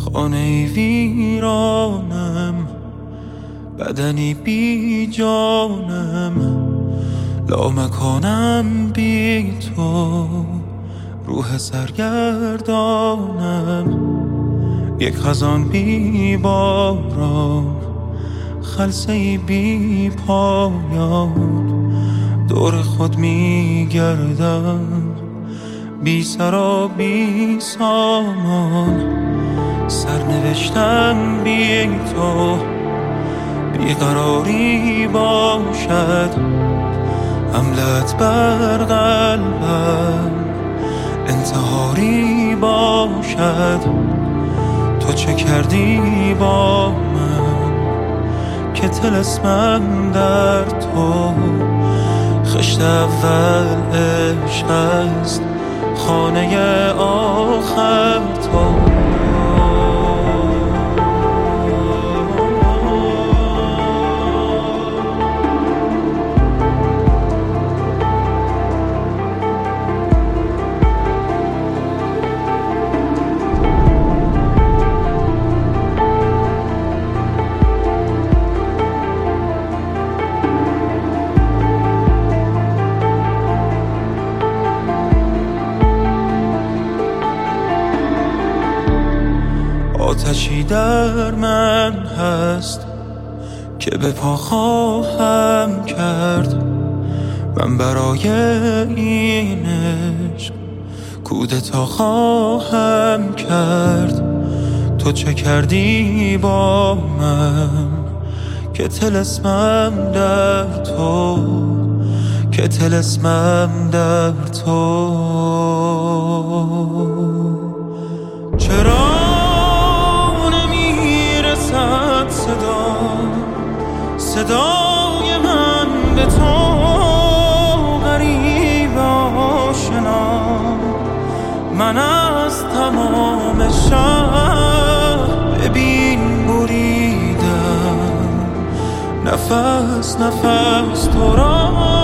خانه ویرانم، بدنی بی جانم، لامکانم بی تو، روح سرگردانم، یک خزان بی باران، خلسه‌ای بی پایان، دور خود می گردم، بی سر و بی سامان، سرنوشتم بی تو، بیقراری باشد، حملت بر قلبم انتحاری باشد. تو چه کردی با من که طلسمم در تو، خشت اول عشق است، خانه آخر تو. آتشی در من هست که به پا خواهم کرد، من برای این عشق کودتا خواهم کرد. تو چه کردی با من که طلسمم در تو، که طلسمم در تو. چرا صدای من به تو غریب آشنا، من از تمام شهر ببین بریدم، نفس نفس تو را